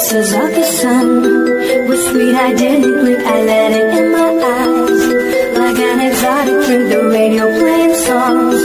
kisses of the sun were sweet, I didn't blink, I let it in my eyes. Like an exotic drink, the radio playing songs